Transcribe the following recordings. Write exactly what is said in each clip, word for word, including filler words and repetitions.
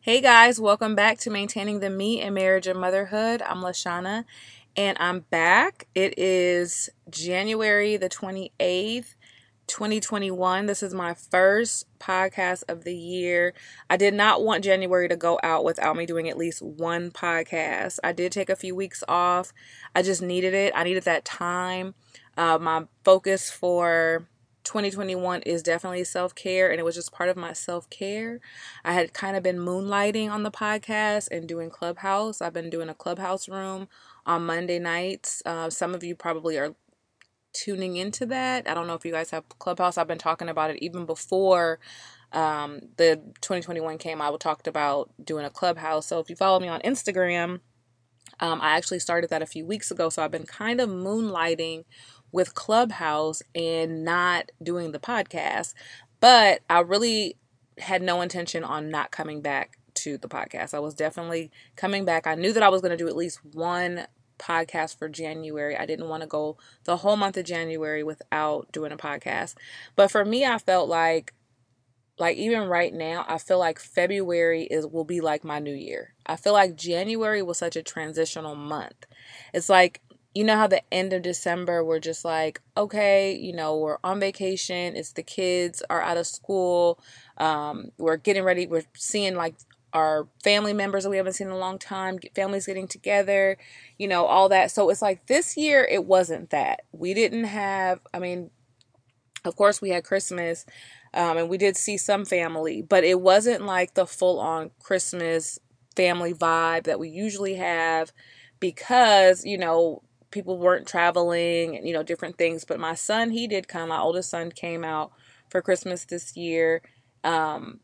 Hey guys, welcome back to Maintaining the Me in Marriage and Motherhood. I'm Lashana and I'm back. It is January the twenty-eighth, twenty twenty-one. This is my first podcast of the year. I did not want January to go out without me doing at least one podcast. I did take a few weeks off. I just needed it. I needed that time. Uh, my focus for twenty twenty-one is definitely self-care, and it was just part of my self-care. I had kind of been moonlighting on the podcast and doing Clubhouse. I've been doing a Clubhouse room on Monday nights. Uh, some of you probably are tuning into that. I don't know if you guys have Clubhouse. I've been talking about it even before um, the twenty twenty-one came. I talked about doing a Clubhouse. So if you follow me on Instagram, um, I actually started that a few weeks ago. So I've been kind of moonlighting with Clubhouse and not doing the podcast. But I really had no intention on not coming back to the podcast. I was definitely coming back. I knew that I was going to do at least one podcast for January. I didn't want to go the whole month of January without doing a podcast. But for me, I felt like like even right now, I feel like February is will be like my new year. I feel like January was such a transitional month. It's like, you know how the end of December we're just like, okay, you know, we're on vacation, it's the kids are out of school, um, we're getting ready, we're seeing like our family members that we haven't seen in a long time, families getting together, you know, all that. So it's like this year it wasn't that. We didn't have, I mean, of course, we had Christmas, um, and we did see some family, but it wasn't like the full-on Christmas family vibe that we usually have because, you know, people weren't traveling and, you know, different things. But my son, he did come. My oldest son came out for Christmas this year. Um,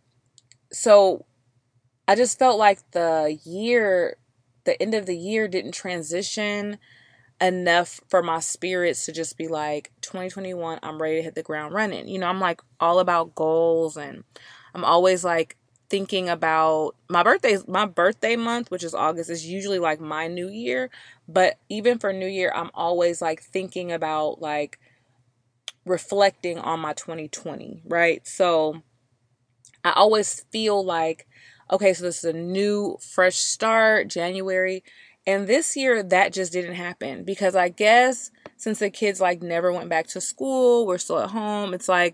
so I just felt like the year, the end of the year didn't transition enough for my spirits to just be like twenty twenty-one, I'm ready to hit the ground running. You know, I'm like all about goals, and I'm always like thinking about my birthday. My birthday month, which is August, is usually like my new year. But even for new year, I'm always like thinking about like reflecting on my twenty twenty, right? So I always feel like, okay, so this is a new, fresh start, January. And this year, that just didn't happen because I guess since the kids like never went back to school, we're still at home, it's like,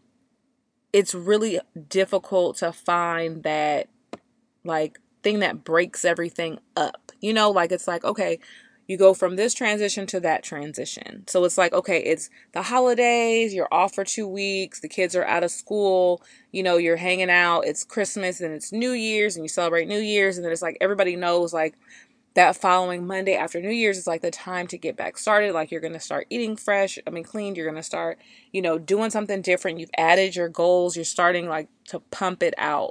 it's really difficult to find that like thing that breaks everything up. You know, like it's like, okay, you go from this transition to that transition. So it's like, okay, it's the holidays, you're off for two weeks, the kids are out of school, you know, you're hanging out, it's Christmas and it's New Year's and you celebrate New Year's, and then it's like everybody knows like that following Monday after New Year's is like the time to get back started. Like you're going to start eating fresh. I mean, clean. You're going to start, you know, doing something different. You've added your goals. You're starting like to pump it out.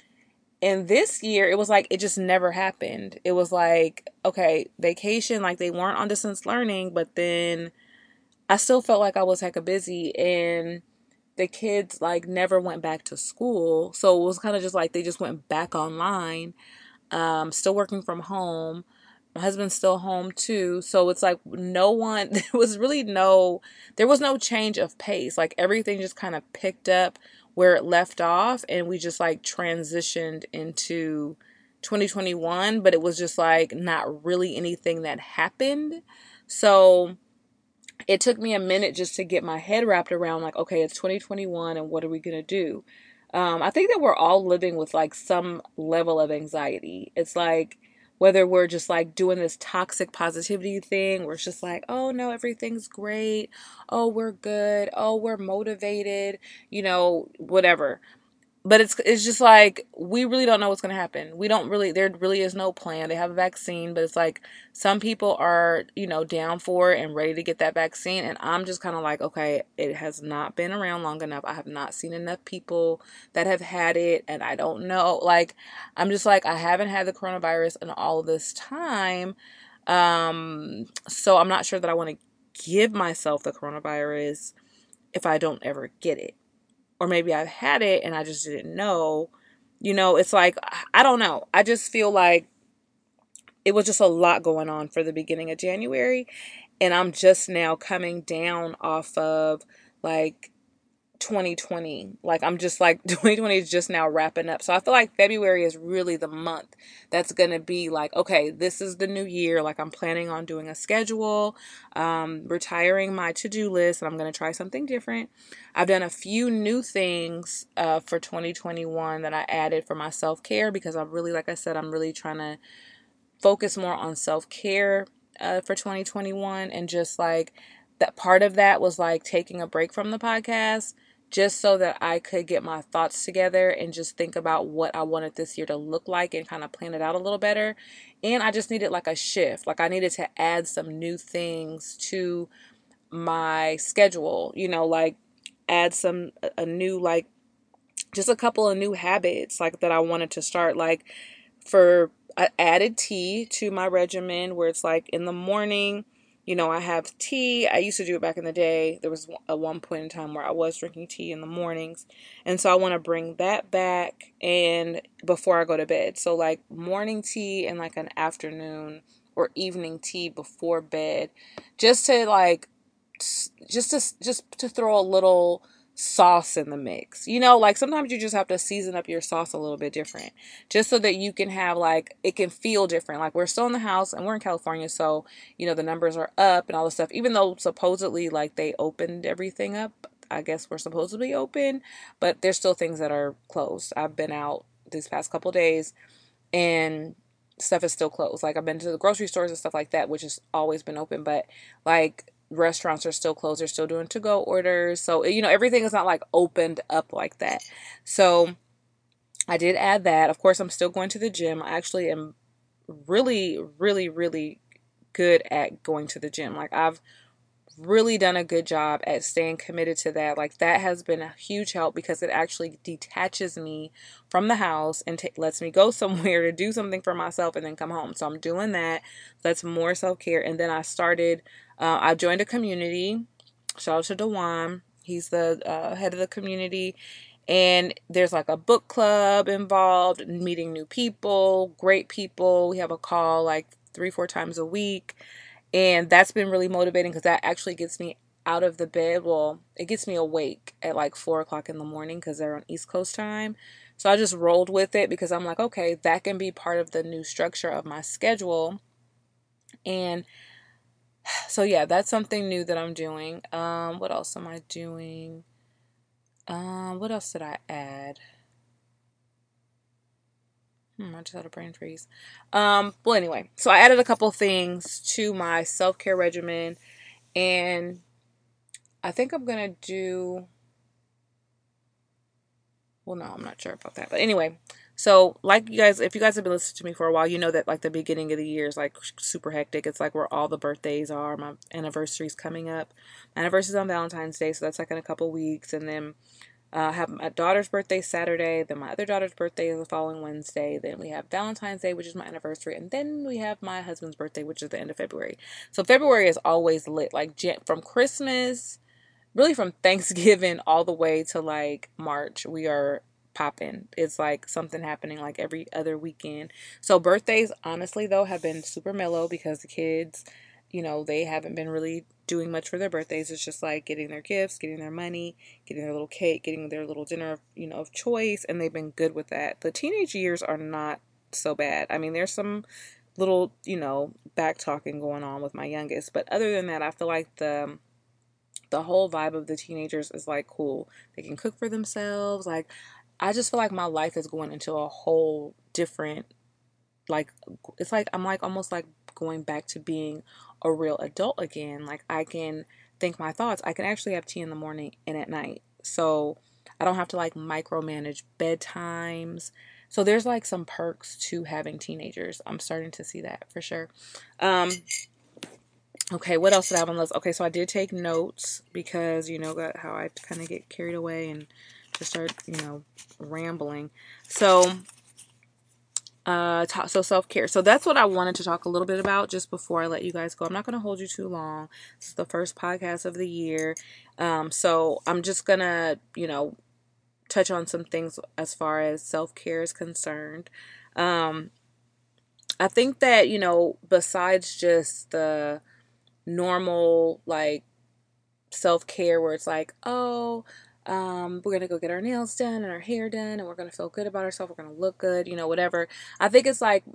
And this year, it was like it just never happened. It was like, okay, vacation, like they weren't on distance learning, but then I still felt like I was hecka busy, and the kids like never went back to school. So it was kind of just like they just went back online, um, still working from home. My husband's still home too. So it's like no one, there was really no, there was no change of pace. Like everything just kind of picked up where it left off, and we just like transitioned into twenty twenty-one, but it was just like not really anything that happened. So it took me a minute just to get my head wrapped around like, okay, it's twenty twenty-one and what are we going to do? Um, I think that we're all living with like some level of anxiety. It's like whether we're just like doing this toxic positivity thing where it's just like, oh no, everything's great. Oh, we're good. Oh, we're motivated, you know, whatever. But it's it's just like we really don't know what's going to happen. We don't really, there really is no plan. They have a vaccine, but it's like some people are, you know, down for it and ready to get that vaccine. And I'm just kind of like, okay, it has not been around long enough. I have not seen enough people that have had it. And I don't know. Like, I'm just like, I haven't had the coronavirus in all of this time. Um, so I'm not sure that I want to give myself the coronavirus if I don't ever get it. Or maybe I've had it and I just didn't know. You know, it's like, I don't know. I just feel like it was just a lot going on for the beginning of January. And I'm just now coming down off of like twenty twenty. Like, I'm just like, twenty twenty is just now wrapping up. So I feel like February is really the month that's going to be like, okay, this is the new year. Like, I'm planning on doing a schedule, um, retiring my to-do list, and I'm going to try something different. I've done a few new things uh, for twenty twenty-one that I added for my self-care, because I'm really, like I said, I'm really trying to focus more on self-care uh, for twenty twenty-one. And just like that, part of that was like taking a break from the podcast, just so that I could get my thoughts together and just think about what I wanted this year to look like and kind of plan it out a little better. And I just needed like a shift. Like, I needed to add some new things to my schedule, you know, like add some, a new, like just a couple of new habits like that I wanted to start. Like, for I added tea to my regimen, where it's like in the morning, you know, I have tea. I used to do it back in the day. There was a one point in time where I was drinking tea in the mornings. And so I want to bring that back, and before I go to bed. So like morning tea and like an afternoon or evening tea before bed, just to like just to just to throw a little sauce in the mix. You know, like sometimes you just have to season up your sauce a little bit different, just so that you can have like, it can feel different. Like, we're still in the house and we're in California, so you know the numbers are up and all this stuff, even though supposedly like they opened everything up. I guess we're supposedly open, but there's still things that are closed. I've been out these past couple days and stuff is still closed. Like, I've been to the grocery stores and stuff like that, which has always been open, but like restaurants are still closed. They're still doing to-go orders. So, you know, everything is not like opened up like that. So I did add that. Of course, I'm still going to the gym. I actually am really, really, really good at going to the gym. Like, I've really done a good job at staying committed to that. Like, that has been a huge help, because it actually detaches me from the house and t- lets me go somewhere to do something for myself and then come home. So I'm doing that. That's more self-care. And then I started, uh, I joined a community. Shout out to Dewan. He's the uh, head of the community. And there's like a book club involved, meeting new people, great people. We have a call like three, four times a week. And that's been really motivating, because that actually gets me out of the bed. Well, it gets me awake at like four o'clock in the morning, because they're on East Coast time. So I just rolled with it, because I'm like, okay, that can be part of the new structure of my schedule. And so, yeah, that's something new that I'm doing. Um, what else am I doing? Um, what else did I add? Hmm, I just had a brain freeze. Um, well, anyway, so I added a couple things to my self-care regimen, and I think I'm gonna do, well, no, I'm not sure about that. But anyway, so like you guys, if you guys have been listening to me for a while, you know that like the beginning of the year is like super hectic. It's like where all the birthdays are. My anniversary's coming up. My anniversary's on Valentine's Day, so that's like in a couple weeks. And then uh, I have my daughter's birthday Saturday. Then my other daughter's birthday is the following Wednesday. Then we have Valentine's Day, which is my anniversary. And then we have my husband's birthday, which is the end of February. So February is always lit. Like from Christmas, really from Thanksgiving all the way to like March, we are popping. It's like something happening like every other weekend. So birthdays, honestly though, have been super mellow, because the kids, you know, they haven't been really doing much for their birthdays. It's just like getting their gifts, getting their money, getting their little cake, getting their little dinner, you know, of choice, and they've been good with that. The teenage years are not so bad. I mean, there's some little, you know, back talking going on with my youngest, but other than that, I feel like the the whole vibe of the teenagers is like cool. They can cook for themselves. Like, I just feel like my life is going into a whole different, like, it's like I'm like almost like going back to being a real adult again. Like, I can think my thoughts. I can actually have tea in the morning and at night. So I don't have to like micromanage bedtimes. So there's like some perks to having teenagers. I'm starting to see that for sure. Um, Okay, what else did I have on the list? Okay, so I did take notes, because, you know, got how I kind of get carried away and just start, you know, rambling. So, uh, ta- so self-care. So that's what I wanted to talk a little bit about just before I let you guys go. I'm not going to hold you too long. This is the first podcast of the year. Um, so I'm just going to, you know, touch on some things as far as self-care is concerned. Um, I think that, you know, besides just the normal like self-care where it's like, oh, Um, we're gonna go get our nails done and our hair done, and we're gonna feel good about ourselves. We're gonna look good, you know, whatever. I think it's like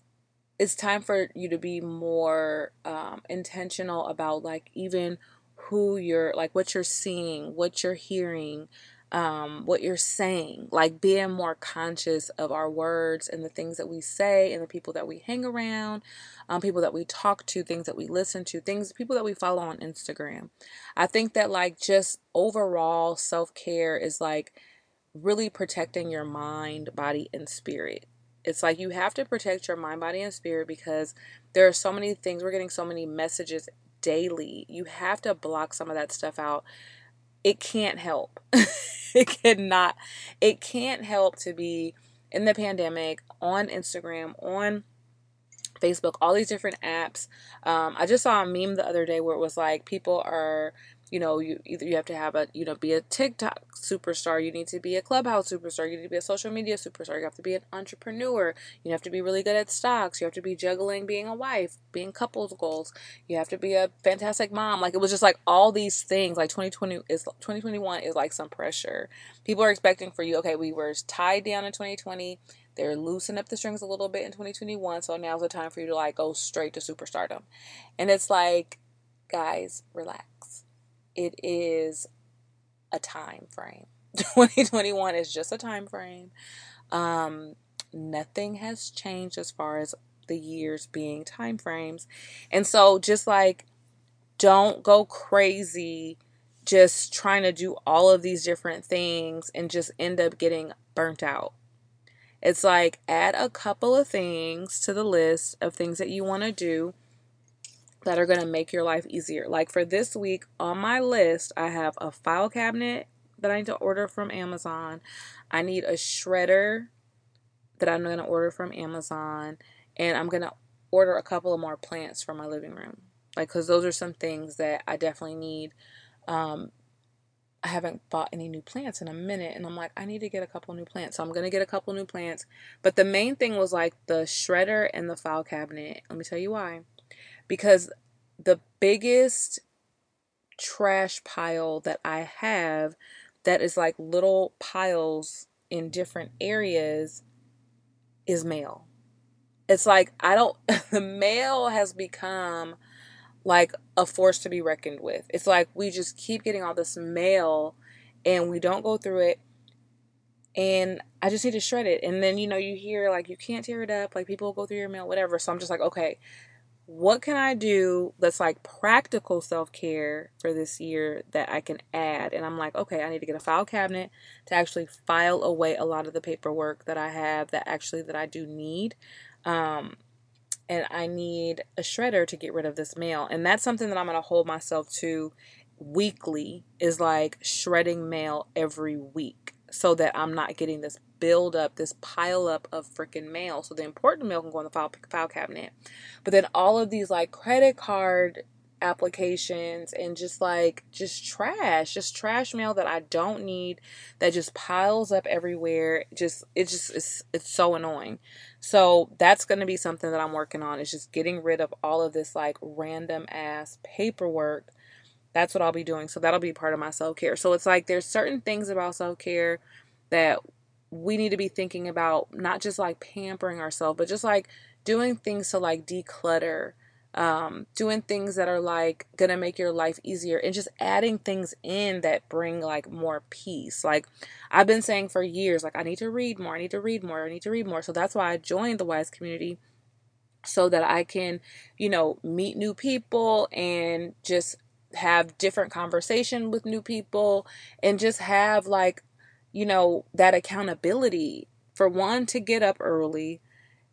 it's time for you to be more um, intentional about like even who you're like what you're seeing, what you're hearing, um, what you're saying, like being more conscious of our words and the things that we say and the people that we hang around, um, people that we talk to, things that we listen to, things, people that we follow on Instagram. I think that like just overall self-care is like really protecting your mind, body, and spirit. It's like you have to protect your mind, body, and spirit because there are so many things. We're getting so many messages daily. You have to block some of that stuff out. It can't help. It cannot. It can't help to be in the pandemic on Instagram, on Facebook, all these different apps. Um, I just saw a meme the other day where it was like people are, you know, you either you have to have a, you know, be a TikTok superstar, you need to be a Clubhouse superstar, you need to be a social media superstar, you have to be an entrepreneur, you have to be really good at stocks, you have to be juggling being a wife, being couples goals, you have to be a fantastic mom. Like it was just like all these things. Like twenty twenty is twenty twenty-one is like some pressure. People are expecting for you. Okay, we were tied down in twenty twenty. They're loosening up the strings a little bit in twenty twenty-one, so now's the time for you to like go straight to superstardom. And it's like, guys, relax. It is a time frame. twenty twenty-one is just a time frame. Um, nothing has changed as far as the years being time frames. And so just like don't go crazy just trying to do all of these different things and just end up getting burnt out. It's like add a couple of things to the list of things that you want to do that are going to make your life easier. Like for this week on my list, I have a file cabinet that I need to order from Amazon. I need a shredder that I'm going to order from Amazon. And I'm going to order a couple of more plants for my living room. Like, because those are some things that I definitely need. Um, I haven't bought any new plants in a minute, and I'm like, I need to get a couple new plants. So I'm going to get a couple new plants. But the main thing was like the shredder and the file cabinet. Let me tell you why. Because the biggest trash pile that I have that is like little piles in different areas is mail. It's like, I don't, the mail has become like a force to be reckoned with. It's like we just keep getting all this mail and we don't go through it, and I just need to shred it. And then, you know, you hear like you can't tear it up, like people go through your mail, whatever. So I'm just like, okay, what can I do that's like practical self-care for this year that I can add? And I'm like, okay, I need to get a file cabinet to actually file away a lot of the paperwork that I have that actually that I do need. Um, and I need a shredder to get rid of this mail. And that's something that I'm going to hold myself to weekly, is like shredding mail every week so that I'm not getting this build up, this pile up of freaking mail. So the important mail can go in the file, file cabinet. But then all of these like credit card applications and just like just trash just trash mail that I don't need, that just piles up everywhere. Just it just it's it's so annoying. So that's going to be something that I'm working on, is just getting rid of all of this like random ass paperwork. That's what I'll be doing. So that'll be part of my self-care. So it's like there's certain things about self-care that we need to be thinking about, not just like pampering ourselves, but just like doing things to like declutter, um, doing things that are like gonna make your life easier, and just adding things in that bring like more peace. Like I've been saying for years, like I need to read more, I need to read more, I need to read more. So that's why I joined the Wise Community, so that I can, you know, meet new people and just have different conversation with new people, and just have like, you know, that accountability. For one, to get up early,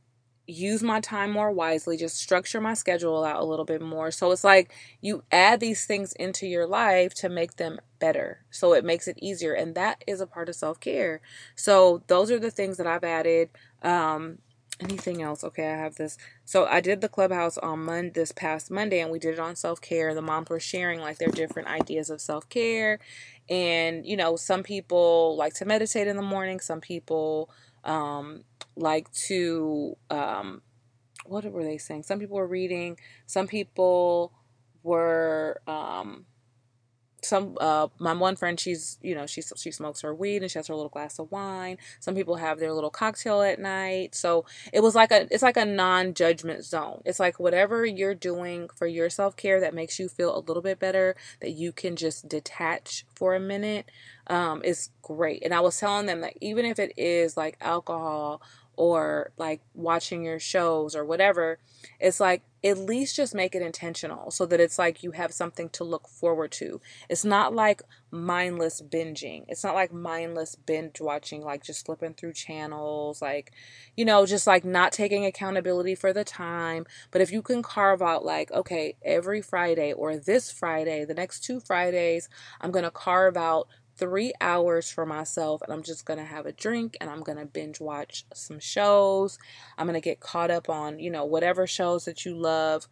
use my time more wisely, just structure my schedule out a little bit more. So it's like you add these things into your life to make them better. So it makes it easier. And that is a part of self-care. So those are the things that I've added. Um, anything else? Okay, I have this. So I did the Clubhouse on Monday, this past Monday, and we did it on self-care. The moms were sharing like their different ideas of self-care. And, you know, some people like to meditate in the morning. Some people, um, like to um what were they saying? Some people were reading, some people were um some uh my one friend, she's you know she she smokes her weed and she has her little glass of wine. Some people have their little cocktail at night. So it was like a it's like a non-judgment zone. It's like whatever you're doing for your self-care that makes you feel a little bit better, that you can just detach for a minute, um is great. And I was telling them that even if it is like alcohol or like watching your shows or whatever, it's like at least just make it intentional so that it's like you have something to look forward to. It's not like mindless binging. It's not like mindless binge watching, like just flipping through channels, like, you know, just like not taking accountability for the time. But if you can carve out, like, okay, every Friday or this Friday, the next two Fridays, I'm going to carve out three hours for myself and I'm just going to have a drink and I'm going to binge watch some shows. I'm going to get caught up on, you know, whatever shows that you love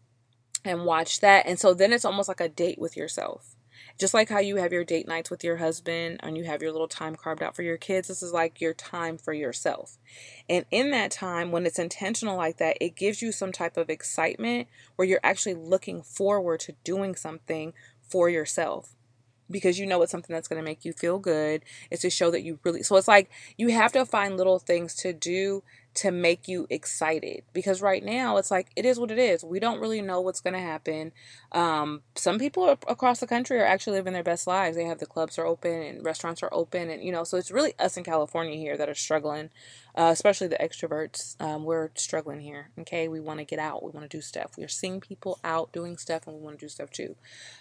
and watch that. And so then it's almost like a date with yourself. Just like how you have your date nights with your husband and you have your little time carved out for your kids, this is like your time for yourself. And in that time, when it's intentional like that, it gives you some type of excitement where you're actually looking forward to doing something for yourself, because you know it's something that's going to make you feel good. It's to show that you really, so it's like you have to find little things to do to make you excited, because right now it's like it is what it is. We don't really know what's going to happen. Um, some people across the country are actually living their best lives. They have, the clubs are open and restaurants are open, and you know, so it's really us in California here that are struggling, uh, especially the extroverts. Um, we're struggling here. Okay, we want to get out, we want to do stuff. We're seeing people out doing stuff, and we want to do stuff too.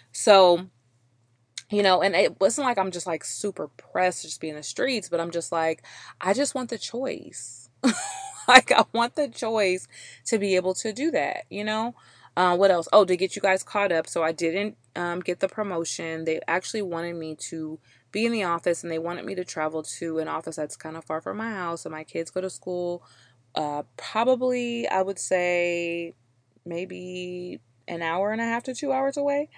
So you know, and it wasn't like I'm just like super pressed to just be in the streets, but I'm just like, I just want the choice. Like, I want the choice to be able to do that, you know? Uh, what else? Oh, to get you guys caught up. So I didn't um, get the promotion. They actually wanted me to be in the office, and they wanted me to travel to an office that's kind of far from my house. And my kids go to school, uh, probably, I would say, maybe an hour and a half to two hours away.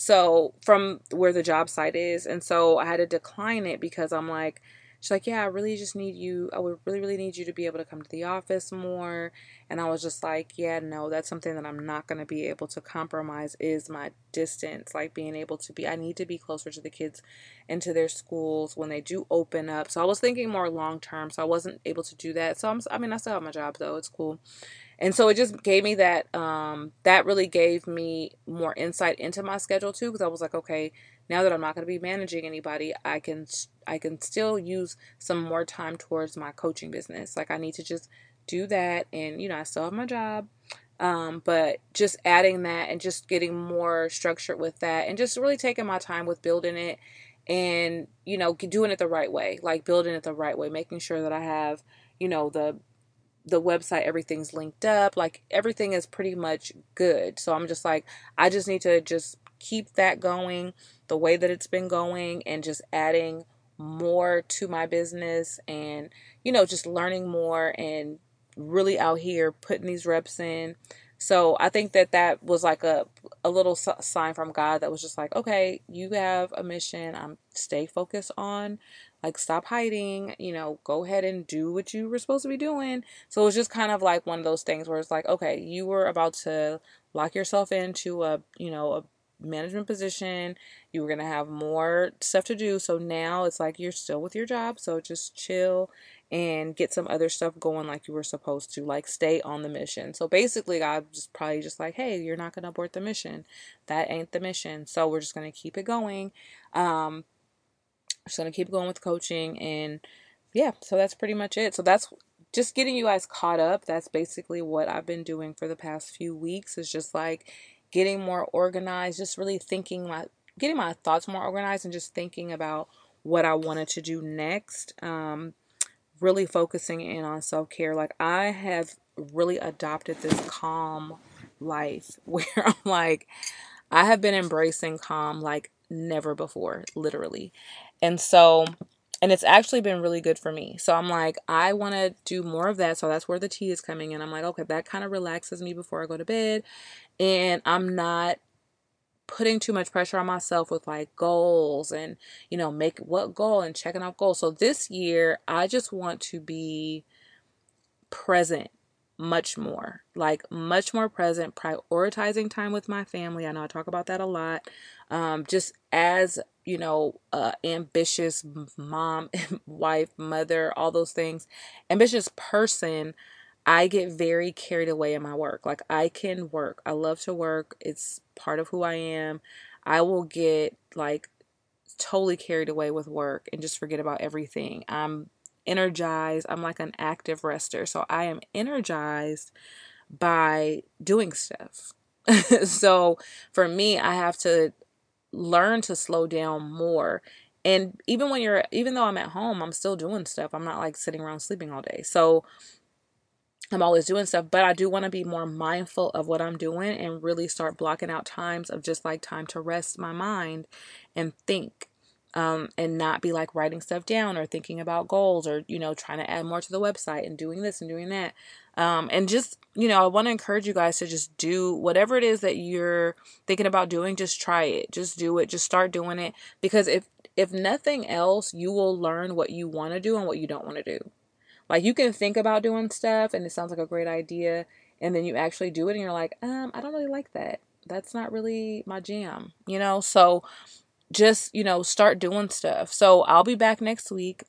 So from where the job site is. And so I had to decline it because I'm like, she's like, yeah, I really just need you. I would really, really need you to be able to come to the office more. And I was just like, yeah, no, that's something that I'm not going to be able to compromise, is my distance. Like being able to be, I need to be closer to the kids and to their schools when they do open up. So I was thinking more long term. So I wasn't able to do that. So I'm, I mean, I still have my job though. It's cool. And so it just gave me that, um, that really gave me more insight into my schedule too, because I was like, okay, now that I'm not going to be managing anybody, I can, I can still use some more time towards my coaching business. Like I need to just do that. And, you know, I still have my job. Um, but just adding that and just getting more structured with that and just really taking my time with building it and, you know, doing it the right way, like building it the right way, making sure that I have, you know, the the website, everything's linked up, like everything is pretty much good. So I'm just like, I just need to just keep that going the way that it's been going and just adding more to my business and, you know, just learning more and really out here putting these reps in. So I think that that was like a a little sign from God that was just like, okay, you have a mission. I'm stay focused on, like, stop hiding, you know, go ahead and do what you were supposed to be doing. So it was just kind of like one of those things where it's like, okay, you were about to lock yourself into a, you know, a management position. You were going to have more stuff to do. So now it's like you're still with your job. So just chill and get some other stuff going like you were supposed to, like stay on the mission. So basically, God just probably just like, hey, you're not going to abort the mission. That ain't the mission. So we're just going to keep it going. Um, just going to keep going with coaching. And yeah, so that's pretty much it. So that's just getting you guys caught up. That's basically what I've been doing for the past few weeks, is just like getting more organized, just really thinking my, getting my thoughts more organized and just thinking about what I wanted to do next. Um, really focusing in on self-care. Like I have really adopted this calm life where I'm like, I have been embracing calm like never before, literally. And so, and it's actually been really good for me. So I'm like, I want to do more of that. So that's where the tea is coming in. I'm like, okay, that kind of relaxes me before I go to bed. And I'm not putting too much pressure on myself with like goals and, you know, make what goal and checking off goals. So this year, I just want to be present much more, like much more present, prioritizing time with my family. I know I talk about that a lot. Um, just as, you know, uh, ambitious mom, wife, mother, all those things, ambitious person, I get very carried away in my work. Like I can work. I love to work. It's part of who I am. I will get like totally carried away with work and just forget about everything. I'm energized. I'm like an active rester. So I am energized by doing stuff. So for me, I have to learn to slow down more. And even when you're, even though I'm at home, I'm still doing stuff. I'm not like sitting around sleeping all day. So I'm always doing stuff, but I do want to be more mindful of what I'm doing and really start blocking out times of just like time to rest my mind and think. Um, and not be like writing stuff down or thinking about goals or, you know, trying to add more to the website and doing this and doing that. Um, and just, you know, I want to encourage you guys to just do whatever it is that you're thinking about doing. Just try it. Just do it. Just start doing it. Because if, if nothing else, you will learn what you want to do and what you don't want to do. Like you can think about doing stuff and it sounds like a great idea. And then you actually do it and you're like, um, I don't really like that. That's not really my jam, you know? So just, you know, start doing stuff. So I'll be back next week.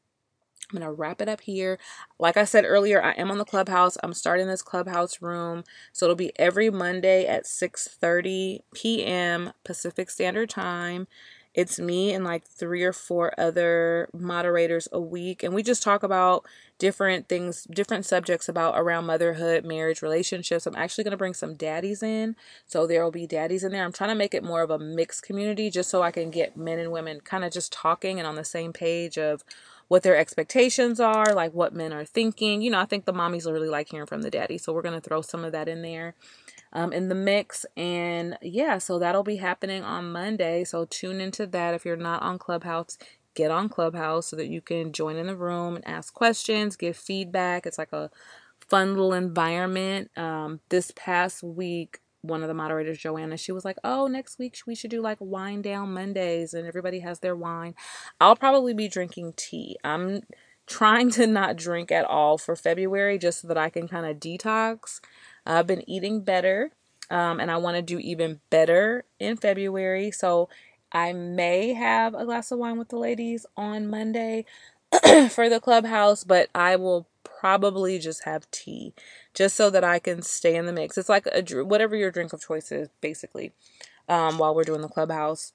I'm going to wrap it up here. Like I said earlier, I am on the Clubhouse. I'm starting this Clubhouse room. So it'll be every Monday at six thirty p.m. Pacific Standard Time. It's me and like three or four other moderators a week. And we just talk about different things, different subjects about around motherhood, marriage, relationships. I'm actually going to bring some daddies in. So there will be daddies in there. I'm trying to make it more of a mixed community just so I can get men and women kind of just talking and on the same page of what their expectations are, like what men are thinking. You know, I think the mommies will really like hearing from the daddy. So we're going to throw some of that in there um, in the mix. And yeah, so that'll be happening on Monday. So tune into that. If you're not on Clubhouse, get on Clubhouse so that you can join in the room and ask questions, give feedback. It's like a fun little environment. Um, this past week, one of the moderators, Joanna, she was like, oh, next week we should do like wine down Mondays and everybody has their wine. I'll probably be drinking tea. I'm trying to not drink at all for February just so that I can kind of detox. I've been eating better um, and I want to do even better in February. So I may have a glass of wine with the ladies on Monday for the Clubhouse, but I will probably just have tea just so that I can stay in the mix. It's like a whatever your drink of choice is, basically, um, while we're doing the Clubhouse.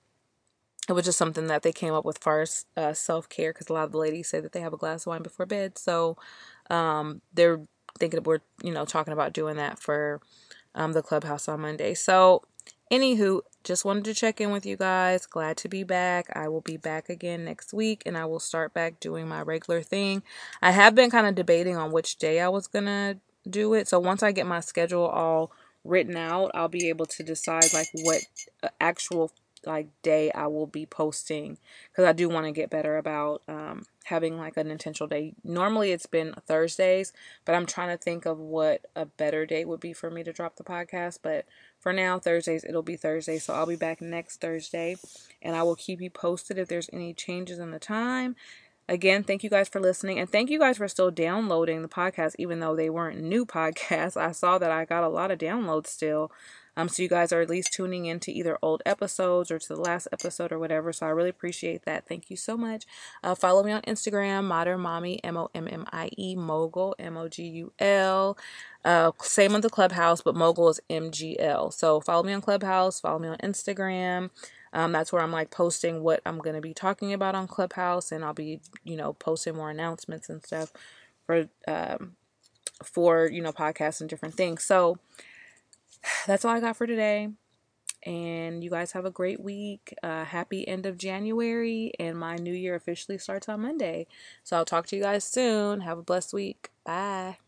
It was just something that they came up with for uh, self-care because a lot of the ladies say that they have a glass of wine before bed. So um, they're thinking we're, you know, talking about doing that for um, the Clubhouse on Monday. So anywho, just wanted to check in with you guys. Glad to be back. I will be back again next week and I will start back doing my regular thing. I have been kind of debating on which day I was going to do it. So once I get my schedule all written out, I'll be able to decide like what actual like day I will be posting because I do want to get better about um, having like an intentional day. Normally it's been Thursdays, but I'm trying to think of what a better day would be for me to drop the podcast. But for now, Thursdays, it'll be Thursday. So I'll be back next Thursday and I will keep you posted if there's any changes in the time. Again, thank you guys for listening and thank you guys for still downloading the podcast, even though they weren't new podcasts. I saw that I got a lot of downloads still. Um, so you guys are at least tuning into either old episodes or to the last episode or whatever. So I really appreciate that. Thank you so much. Uh, follow me on Instagram, Modern Mommy, M O M M I E, Mogul, M O G U L. Uh, same on the Clubhouse, but Mogul is M G L. So follow me on Clubhouse, follow me on Instagram. Um, that's where I'm like posting what I'm going to be talking about on Clubhouse, and I'll be, you know, posting more announcements and stuff for, um, for, you know, podcasts and different things. So that's all I got for today. And you guys have a great week. Uh, happy end of January. And my new year officially starts on Monday. So I'll talk to you guys soon. Have a blessed week. Bye.